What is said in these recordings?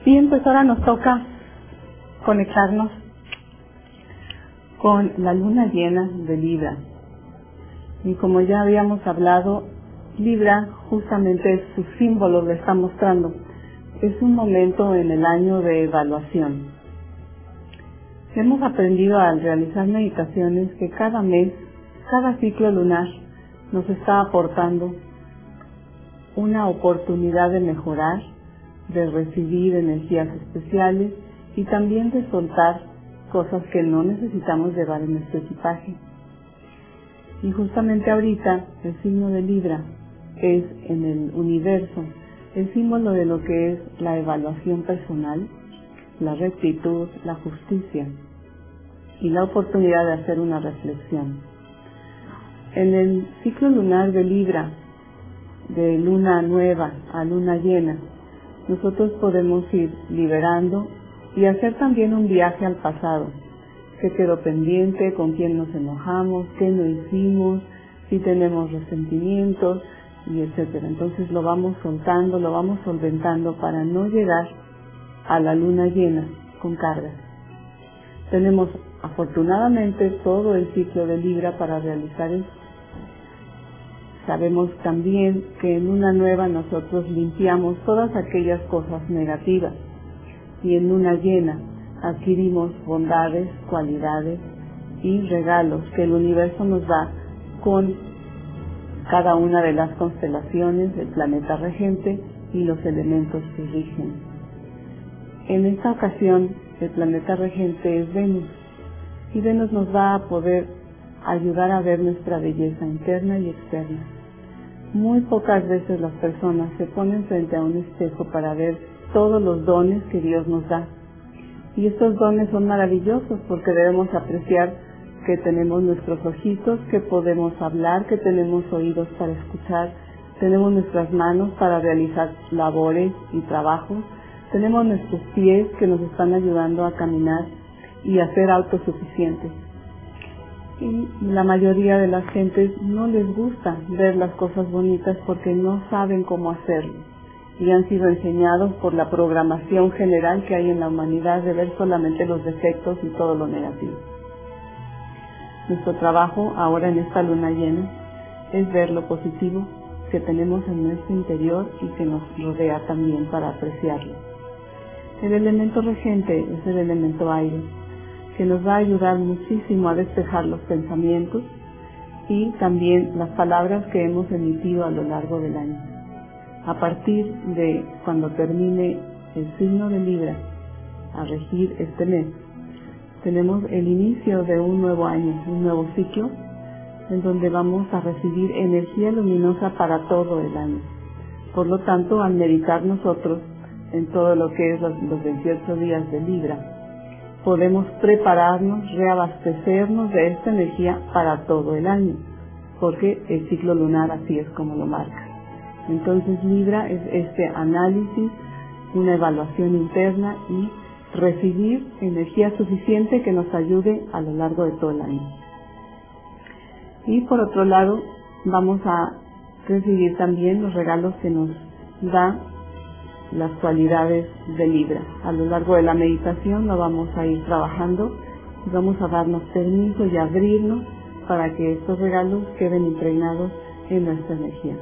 Bien, pues ahora nos toca conectarnos con la luna llena de Libra. Y como ya habíamos hablado, Libra justamente su símbolo lo está mostrando. Es un momento en el año de evaluación. Hemos aprendido al realizar meditaciones que cada mes, cada ciclo lunar nos está aportando una oportunidad de mejorar, de recibir energías especiales y también de soltar cosas que no necesitamos llevar en nuestro equipaje. Y justamente ahorita el signo de Libra es en el universo el símbolo de lo que es la evaluación personal, la rectitud, la justicia y la oportunidad de hacer una reflexión. En el ciclo lunar de Libra, de luna nueva a luna llena, nosotros podemos ir liberando y hacer también un viaje al pasado. ¿Qué quedó pendiente? ¿Con quién nos enojamos? ¿Qué no hicimos? Si tenemos resentimientos, y etcétera. Entonces lo vamos soltando, lo vamos solventando para no llegar a la luna llena con cargas. Tenemos afortunadamente todo el ciclo de Libra para realizar eso. Sabemos también que en luna nueva nosotros limpiamos todas aquellas cosas negativas y en luna llena adquirimos bondades, cualidades y regalos que el universo nos da con cada una de las constelaciones del planeta regente y los elementos que rigen. En esta ocasión el planeta regente es Venus y Venus nos va a poder ayudar a ver nuestra belleza interna y externa. Muy pocas veces las personas se ponen frente a un espejo para ver todos los dones que Dios nos da. Y estos dones son maravillosos porque debemos apreciar que tenemos nuestros ojitos, que podemos hablar, que tenemos oídos para escuchar, tenemos nuestras manos para realizar labores y trabajos, tenemos nuestros pies que nos están ayudando a caminar y a ser autosuficientes. Y la mayoría de las gentes no les gusta ver las cosas bonitas porque no saben cómo hacerlo y han sido enseñados por la programación general que hay en la humanidad de ver solamente los defectos y todo lo negativo. Nuestro trabajo ahora en esta luna llena es ver lo positivo que tenemos en nuestro interior y que nos rodea también para apreciarlo. El elemento regente es el elemento aire, que nos va a ayudar muchísimo a despejar los pensamientos y también las palabras que hemos emitido a lo largo del año. A partir de cuando termine el signo de Libra a regir este mes, tenemos el inicio de un nuevo año, un nuevo ciclo, en donde vamos a recibir energía luminosa para todo el año. Por lo tanto, al meditar nosotros en todo lo que es los 28 días de Libra, podemos prepararnos, reabastecernos de esta energía para todo el año, porque el ciclo lunar así es como lo marca. Entonces Libra es este análisis, una evaluación interna y recibir energía suficiente que nos ayude a lo largo de todo el año. Y por otro lado, vamos a recibir también los regalos que nos da las cualidades de Libra. A lo largo de la meditación lo vamos a ir trabajando y vamos a darnos permiso y abrirnos para que estos regalos queden impregnados en nuestra energía.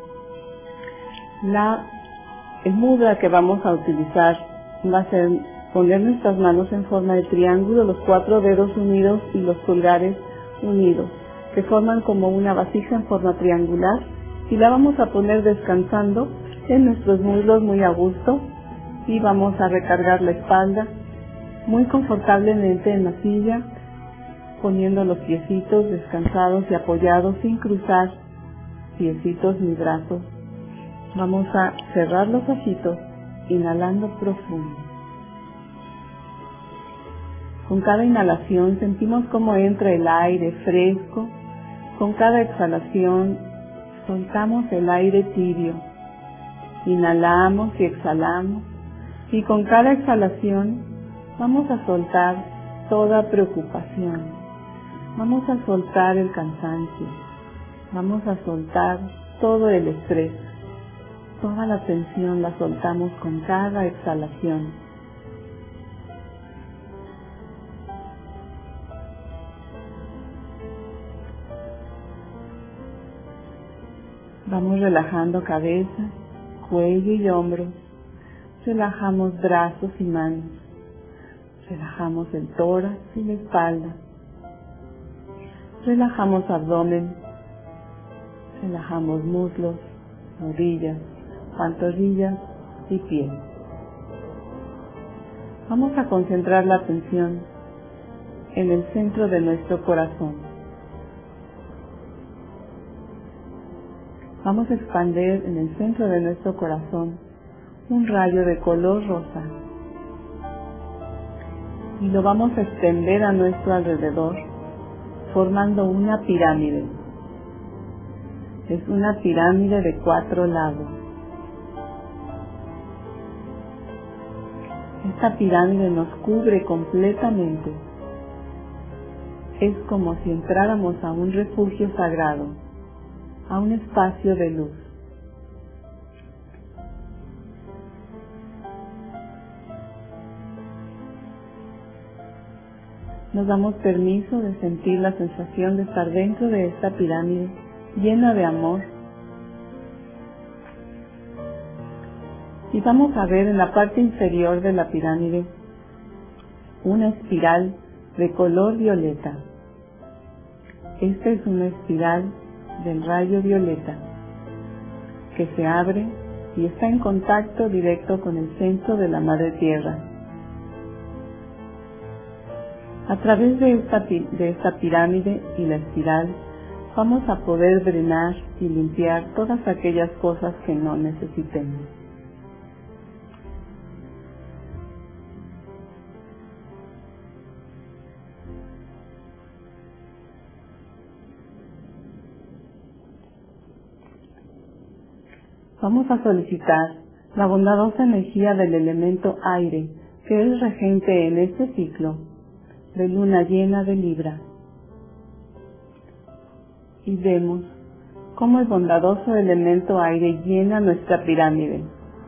El mudra que vamos a utilizar va a ser poner nuestras manos en forma de triángulo, los 4 dedos unidos y los pulgares unidos, que forman como una vasija en forma triangular, y la vamos a poner descansando en nuestros muslos muy a gusto, y vamos a recargar la espalda muy confortablemente en la silla, poniendo los piecitos descansados y apoyados sin cruzar piecitos ni brazos. Vamos a cerrar los ojitos, inhalando profundo. Con cada inhalación sentimos cómo entra el aire fresco. Con cada exhalación soltamos el aire tibio. Inhalamos y exhalamos. Y con cada exhalación vamos a soltar toda preocupación. Vamos a soltar el cansancio. Vamos a soltar todo el estrés. Toda la tensión la soltamos con cada exhalación. Vamos relajando cabeza, cuello y hombros. Relajamos brazos y manos. Relajamos el tórax y la espalda. Relajamos abdomen. Relajamos muslos, rodillas, pantorrillas y pies. Vamos a concentrar la atención en el centro de nuestro corazón. Vamos a expandir en el centro de nuestro corazón un rayo de color rosa y lo vamos a extender a nuestro alrededor formando una pirámide. Es una pirámide de 4 lados. Esta pirámide nos cubre completamente. Es como si entráramos a un refugio sagrado, a un espacio de luz. Nos damos permiso de sentir la sensación de estar dentro de esta pirámide llena de amor. Y vamos a ver en la parte inferior de la pirámide una espiral de color violeta. Esta es una espiral del rayo violeta que se abre y está en contacto directo con el centro de la Madre Tierra. A través de esta pirámide y la espiral vamos a poder drenar y limpiar todas aquellas cosas que no necesitemos. Vamos a solicitar la bondadosa energía del elemento aire, que es regente en este ciclo de luna llena de Libra. Y vemos cómo el bondadoso elemento aire llena nuestra pirámide.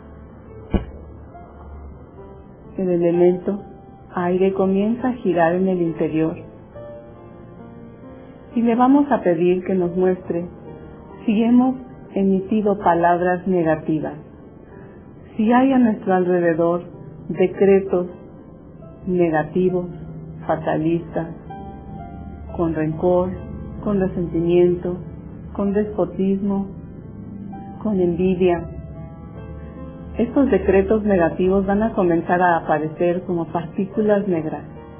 El elemento aire comienza a girar en el interior y le vamos a pedir que nos muestre si hemos emitido palabras negativas, si hay a nuestro alrededor decretos negativos, fatalistas, con rencor, con resentimiento, con despotismo, con envidia. Estos decretos negativos van a comenzar a aparecer como partículas negras.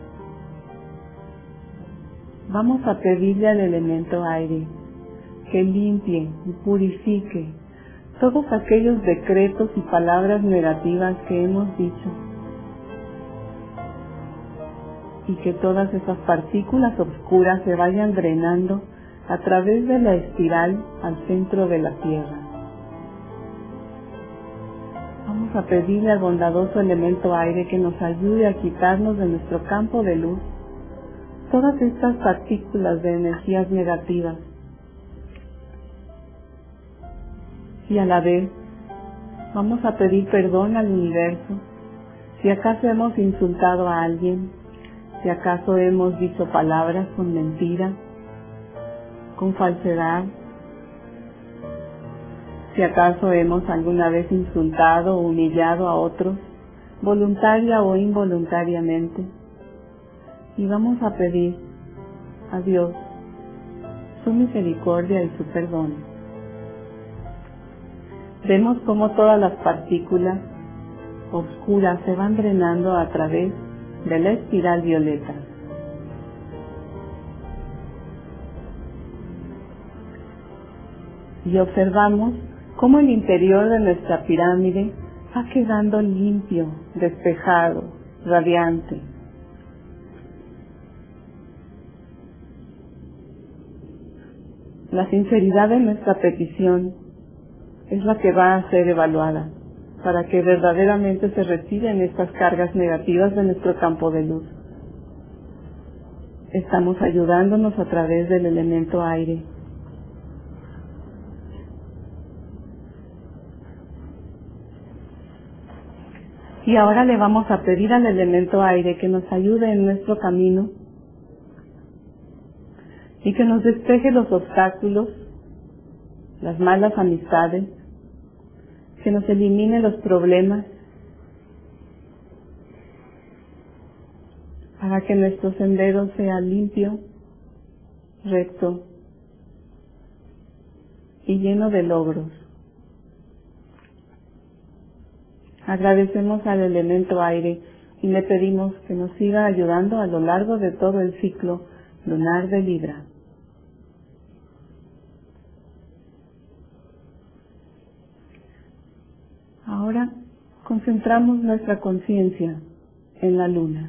Vamos a pedirle al elemento aire que limpie y purifique todos aquellos decretos y palabras negativas que hemos dicho, y que todas esas partículas oscuras se vayan drenando a través de la espiral al centro de la Tierra. Vamos a pedirle al bondadoso elemento aire que nos ayude a quitarnos de nuestro campo de luz todas estas partículas de energías negativas. Y a la vez vamos a pedir perdón al universo si acaso hemos insultado a alguien, si acaso hemos dicho palabras con mentira, con falsedad, si acaso hemos alguna vez insultado o humillado a otros, voluntaria o involuntariamente. Y vamos a pedir a Dios su misericordia y su perdón. Vemos cómo todas las partículas oscuras se van drenando a través de la espiral violeta. Y observamos cómo el interior de nuestra pirámide va quedando limpio, despejado, radiante. La sinceridad de nuestra petición es la que va a ser evaluada para que verdaderamente se retiren estas cargas negativas de nuestro campo de luz. Estamos ayudándonos a través del elemento aire. Y ahora le vamos a pedir al elemento aire que nos ayude en nuestro camino y que nos despeje los obstáculos, las malas amistades, que nos elimine los problemas, para que nuestro sendero sea limpio, recto y lleno de logros. Agradecemos al elemento aire y le pedimos que nos siga ayudando a lo largo de todo el ciclo lunar de Libra. Ahora concentramos nuestra conciencia en la luna,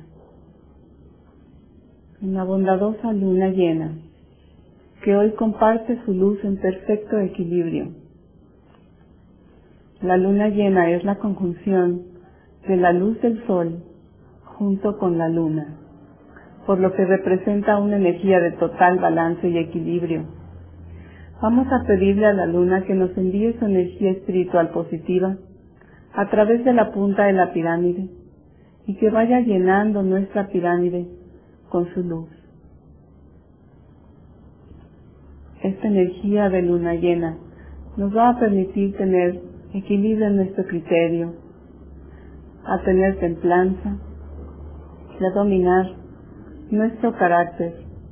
en la bondadosa luna llena, que hoy comparte su luz en perfecto equilibrio. La luna llena es la conjunción de la luz del sol junto con la luna, por lo que representa una energía de total balance y equilibrio. Vamos a pedirle a la luna que nos envíe su energía espiritual positiva a través de la punta de la pirámide y que vaya llenando nuestra pirámide con su luz. Esta energía de luna llena nos va a permitir tener equilibrio en nuestro criterio, a tener templanza y a dominar nuestro carácter.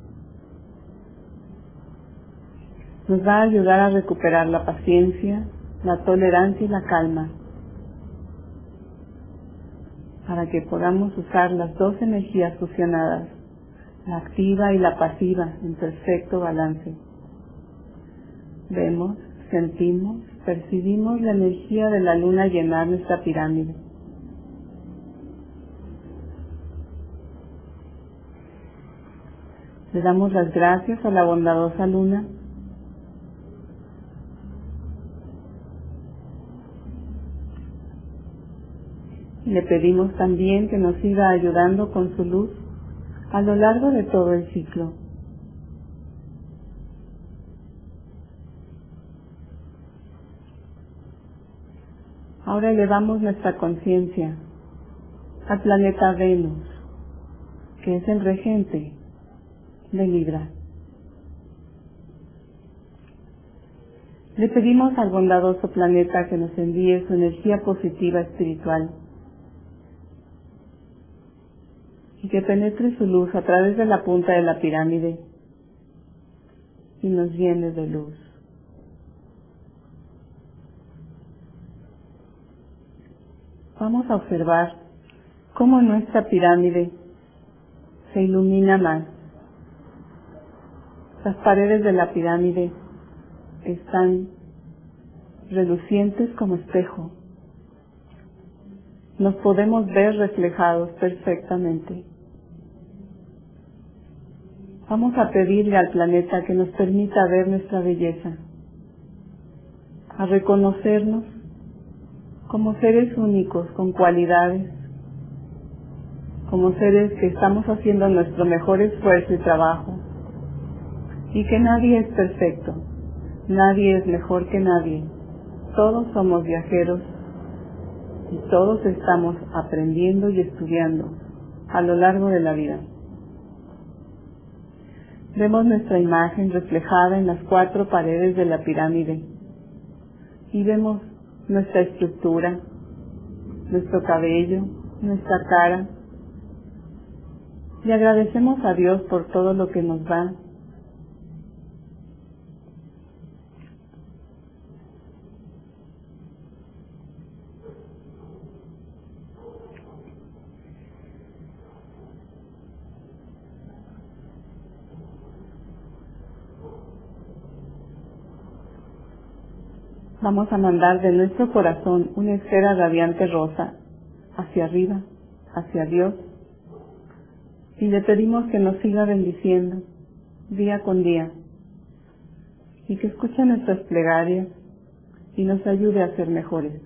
Nos va a ayudar a recuperar la paciencia, la tolerancia y la calma, para que podamos usar las dos energías fusionadas, la activa y la pasiva, en perfecto balance. Vemos, sentimos, percibimos la energía de la luna llenar nuestra pirámide. Le damos las gracias a la bondadosa luna y le pedimos también que nos siga ayudando con su luz a lo largo de todo el ciclo. Ahora elevamos nuestra conciencia al planeta Venus, que es el regente de Libra. Le pedimos al bondadoso planeta que nos envíe su energía positiva espiritual y que penetre su luz a través de la punta de la pirámide y nos llene de luz. Vamos a observar cómo nuestra pirámide se ilumina más. Las paredes de la pirámide están relucientes como espejo. Nos podemos ver reflejados perfectamente. Vamos a pedirle al planeta que nos permita ver nuestra belleza, a reconocernos como seres únicos con cualidades, como seres que estamos haciendo nuestro mejor esfuerzo y trabajo, y que nadie es perfecto, nadie es mejor que nadie, todos somos viajeros y todos estamos aprendiendo y estudiando a lo largo de la vida. Vemos nuestra imagen reflejada en las 4 paredes de la pirámide y vemos nuestra estructura, nuestro cabello, nuestra cara, y agradecemos a Dios por todo lo que nos da. Vamos a mandar de nuestro corazón una esfera radiante rosa hacia arriba, hacia Dios, y le pedimos que nos siga bendiciendo día con día y que escuche nuestras plegarias y nos ayude a ser mejores.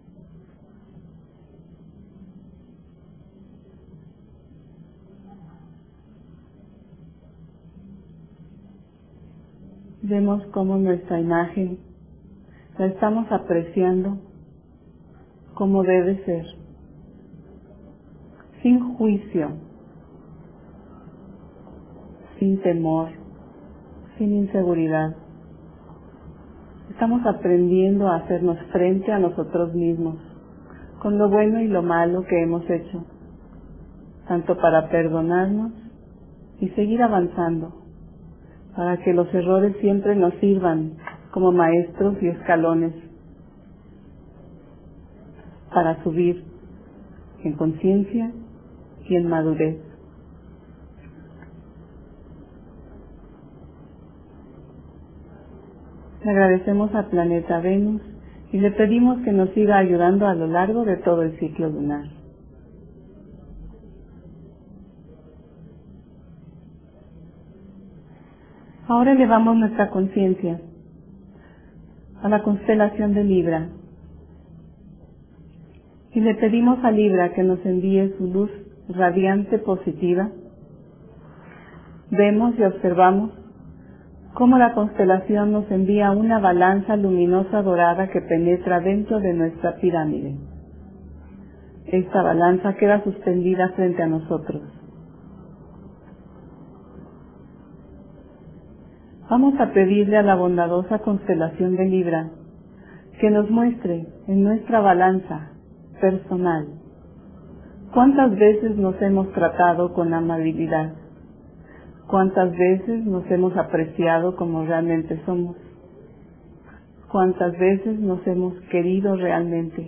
Vemos cómo nuestra imagen la estamos apreciando como debe ser, sin juicio, sin temor, sin inseguridad. Estamos aprendiendo a hacernos frente a nosotros mismos, con lo bueno y lo malo que hemos hecho, tanto para perdonarnos y seguir avanzando, para que los errores siempre nos sirvan como maestros y escalones para subir en conciencia y en madurez. Le agradecemos al planeta Venus y le pedimos que nos siga ayudando a lo largo de todo el ciclo lunar. Ahora elevamos nuestra conciencia a la constelación de Libra y le pedimos a Libra que nos envíe su luz radiante positiva. Vemos y observamos cómo la constelación nos envía una balanza luminosa dorada que penetra dentro de nuestra pirámide. Esta balanza queda suspendida frente a nosotros. Vamos a pedirle a la bondadosa constelación de Libra que nos muestre en nuestra balanza personal cuántas veces nos hemos tratado con amabilidad, cuántas veces nos hemos apreciado como realmente somos, cuántas veces nos hemos querido realmente.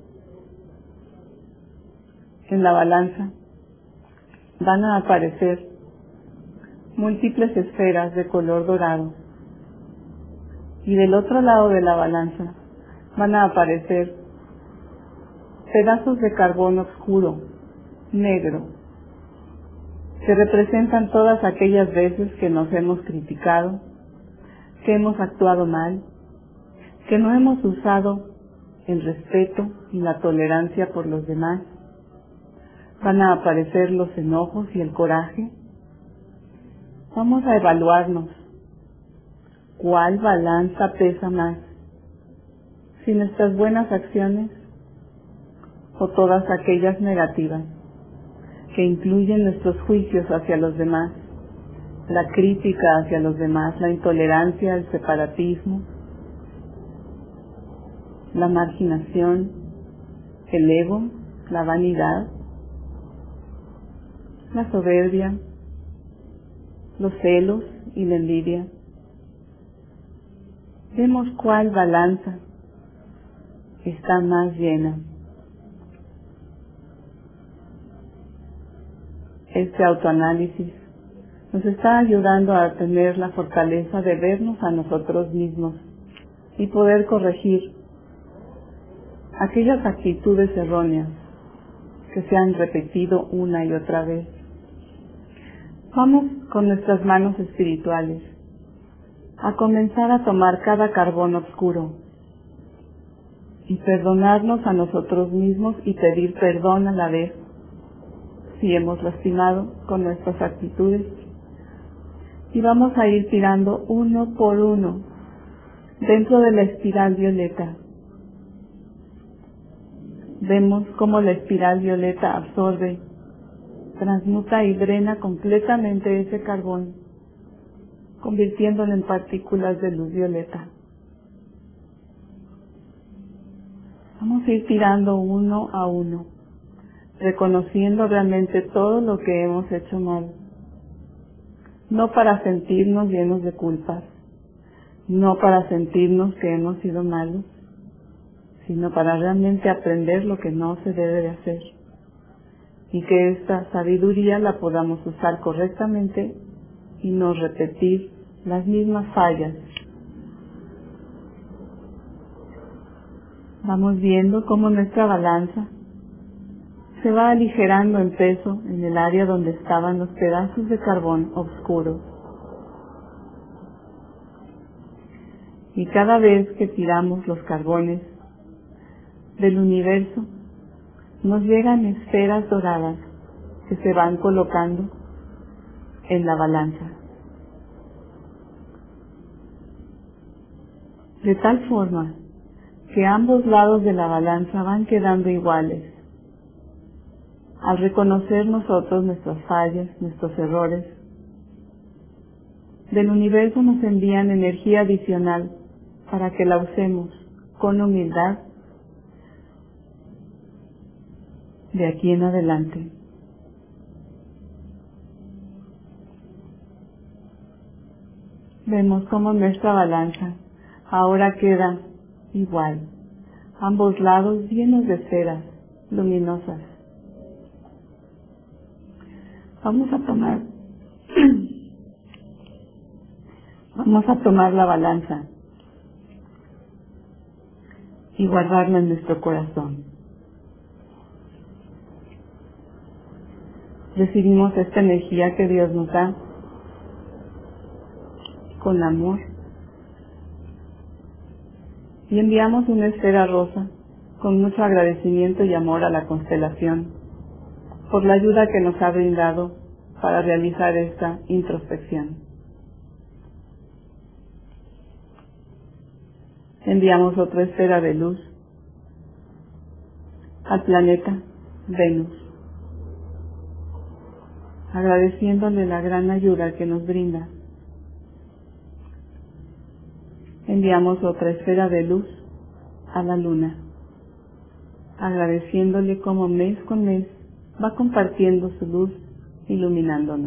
En la balanza van a aparecer múltiples esferas de color dorado y del otro lado de la balanza van a aparecer pedazos de carbón oscuro, negro, que representan todas aquellas veces que nos hemos criticado, que hemos actuado mal, que no hemos usado el respeto y la tolerancia por los demás. Van a aparecer los enojos y el coraje. Vamos a evaluarnos. ¿Cuál balanza pesa más? ¿Si nuestras buenas acciones o todas aquellas negativas que incluyen nuestros juicios hacia los demás, la crítica hacia los demás, la intolerancia, el separatismo, la marginación, el ego, la vanidad, la soberbia, los celos y la envidia? Vemos cuál balanza está más llena. Este autoanálisis nos está ayudando a tener la fortaleza de vernos a nosotros mismos y poder corregir aquellas actitudes erróneas que se han repetido una y otra vez. Vamos con nuestras manos espirituales a comenzar a tomar cada carbón oscuro y perdonarnos a nosotros mismos y pedir perdón a la vez si hemos lastimado con nuestras actitudes. Y vamos a ir tirando uno por uno dentro de la espiral violeta. Vemos cómo la espiral violeta absorbe, transmuta y drena completamente ese carbón, convirtiéndolo en partículas de luz violeta. Vamos a ir tirando uno a uno, reconociendo realmente todo lo que hemos hecho mal, no para sentirnos llenos de culpas, no para sentirnos que hemos sido malos, sino para realmente aprender lo que no se debe de hacer y que esta sabiduría la podamos usar correctamente y no repetir las mismas fallas. Vamos viendo cómo nuestra balanza se va aligerando en peso en el área donde estaban los pedazos de carbón oscuros. Y cada vez que tiramos los carbones del universo, nos llegan esferas doradas que se van colocando en la balanza. De tal forma que ambos lados de la balanza van quedando iguales. Al reconocer nosotros nuestras fallas, nuestros errores, del universo nos envían energía adicional para que la usemos con humildad de aquí en adelante. Vemos cómo nuestra balanza ahora queda igual, ambos lados llenos de esferas luminosas. Vamos a tomar la balanza y guardarla en nuestro corazón. Recibimos esta energía que Dios nos da con amor y enviamos una esfera rosa con mucho agradecimiento y amor a la constelación por la ayuda que nos ha brindado para realizar esta introspección. Enviamos otra esfera de luz al planeta Venus, agradeciéndole la gran ayuda que nos brinda. Enviamos otra esfera de luz a la Luna, agradeciéndole cómo mes con mes va compartiendo su luz, iluminándonos.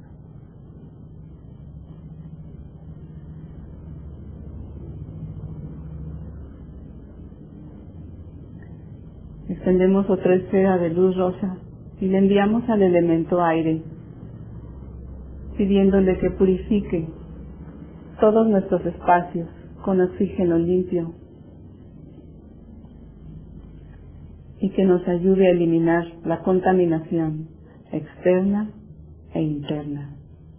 Extendemos otra esfera de luz rosa y le enviamos al elemento aire, pidiéndole que purifique todos nuestros espacios con oxígeno limpio y que nos ayude a eliminar la contaminación externa e interna.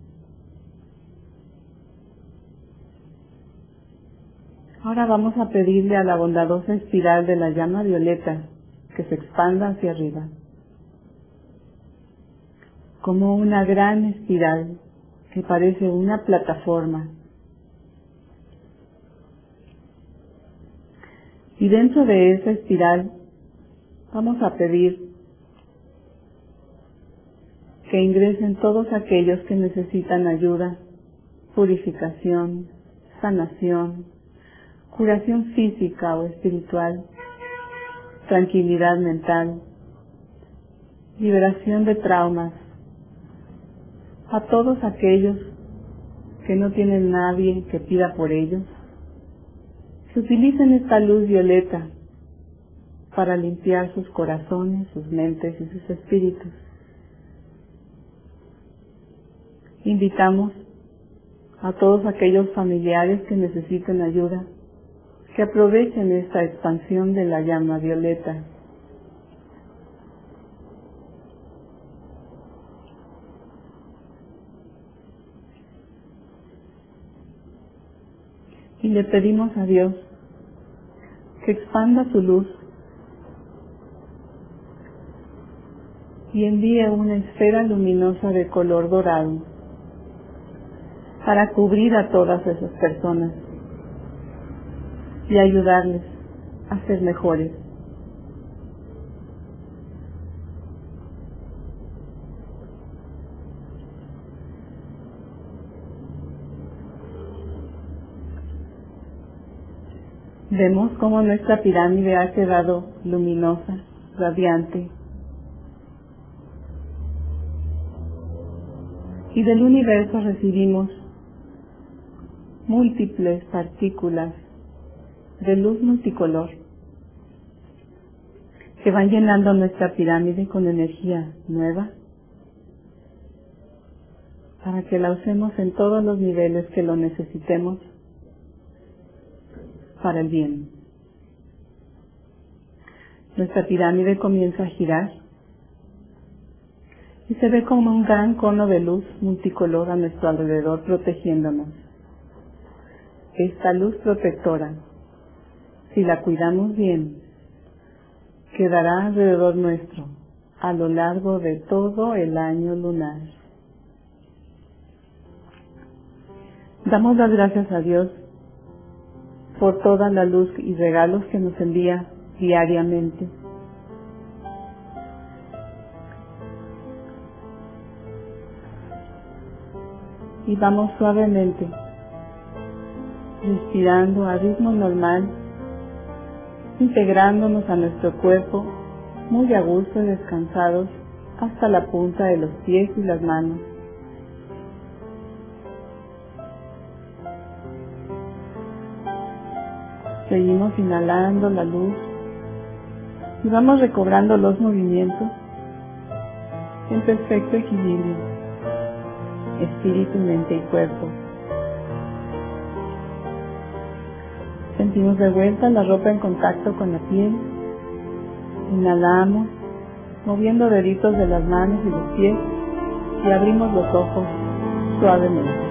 Ahora vamos a pedirle a la bondadosa espiral de la llama violeta que se expanda hacia arriba, como una gran espiral que parece una plataforma. Y dentro de esa espiral vamos a pedir que ingresen todos aquellos que necesitan ayuda, purificación, sanación, curación física o espiritual, tranquilidad mental, liberación de traumas, a todos aquellos que no tienen nadie que pida por ellos, que utilicen esta luz violeta para limpiar sus corazones, sus mentes y sus espíritus. Invitamos a todos aquellos familiares que necesiten ayuda, que aprovechen esta expansión de la llama violeta. Y le pedimos a Dios que expanda su luz y envíe una esfera luminosa de color dorado para cubrir a todas esas personas y ayudarles a ser mejores. Vemos cómo nuestra pirámide ha quedado luminosa, radiante, y del universo recibimos múltiples partículas de luz multicolor que van llenando nuestra pirámide con energía nueva para que la usemos en todos los niveles que lo necesitemos para el bien. Nuestra pirámide comienza a girar y se ve como un gran cono de luz multicolor a nuestro alrededor protegiéndonos. Esta luz protectora, si la cuidamos bien, quedará alrededor nuestro a lo largo de todo el año lunar. Damos las gracias a Dios por toda la luz y regalos que nos envía diariamente. y vamos suavemente, respirando a ritmo normal, integrándonos a nuestro cuerpo muy a gusto y descansados hasta la punta de los pies y las manos. Seguimos inhalando la luz y vamos recobrando los movimientos en perfecto equilibrio, espíritu, mente y cuerpo. Sentimos de vuelta la ropa en contacto con la piel. Inhalamos, moviendo deditos de las manos y los pies, y abrimos los ojos suavemente.